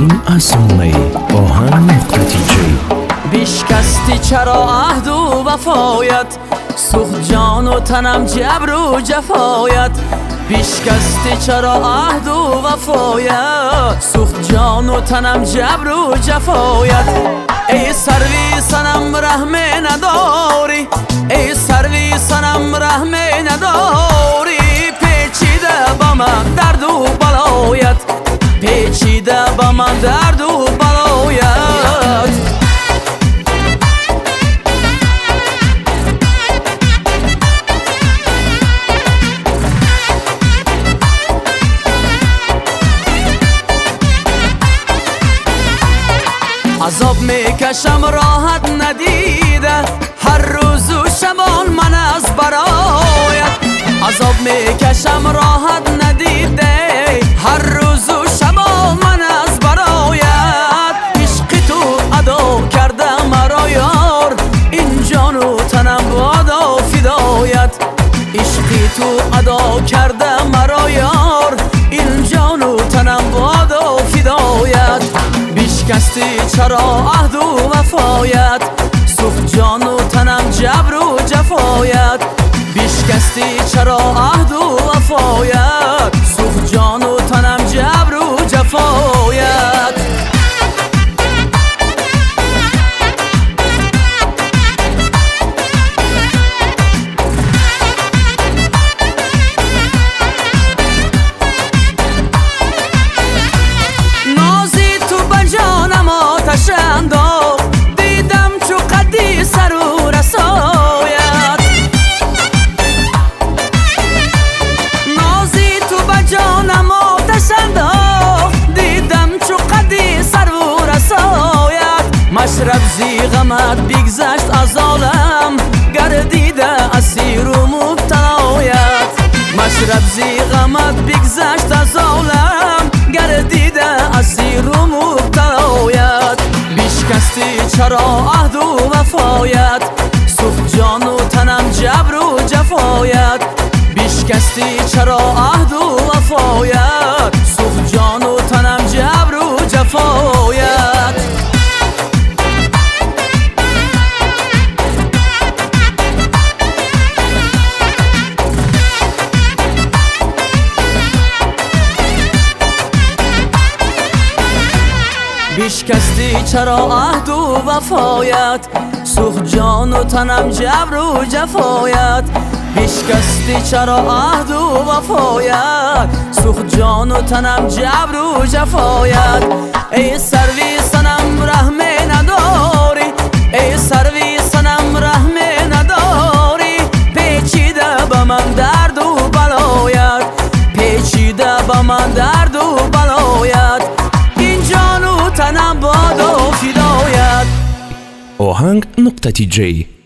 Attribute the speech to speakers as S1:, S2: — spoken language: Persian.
S1: این اسونه آهنگ نقطه‌ای
S2: بیشکستی چرا عهد و وفایت، سوخت جان و تنم جبر و جفایت. بیشکستی چرا عهد و وفایت، سوخت جان و تنم جبر و جفایت. ای سروی سنم رحم نداری، ای سروی سنم رحم نداری. پیچیده با من درد و بلایت، پیچیده با من درد و بلایت. عذاب میکشم راحت ندیده، هر روز و شبان من از برایت. عذاب میکشم راحت ندیده، هر روز و شبان من از برایت. عشق تو ادا کرده مرا یار، این جان و تنم بادا فدایت. عشق تو ادا کرده مرا یار، این جان و تنم بادا فدایت. بیشکستی چرا عهد و وفایت، سوخت جان و تنم جبر و جفایت. بیشکستی چرا عهد و وفایت، سوخت جان و تنم جبر و جفایت. دیدم چو قدی سر و رسایت، نازی تو بجانم آتش انداخت. دیدم چو قدی سر و رسایت. مشرب زیغمت بگذشت از عالم، گردیده اسیر و مبتلایت. مشرب زیغمت بگذشت از عالم، گردیده اسیر و مبتلایت. بیشکستی چرا عهد و وفایت، سوخت جان و تنم جبر و جفایت. بیشکستی چرا عهد و وفایت، سوخت جان و تنم جبر و جفایت. بیشکستی چرا عهد و وفایت، سوخت جان و تنم جبر و جفایت. بیشکستی چرا عهد و وفایت، سوخت جان و تنم جبر و جفایت. ای سروی سنم رحم نداری، ای سروی سنم رحم نداری. پیچیده با من درد و بلایت، پیچیده با من درد و بلایت. تنم بادا فدایت.
S1: آهنگ نقطه‌ای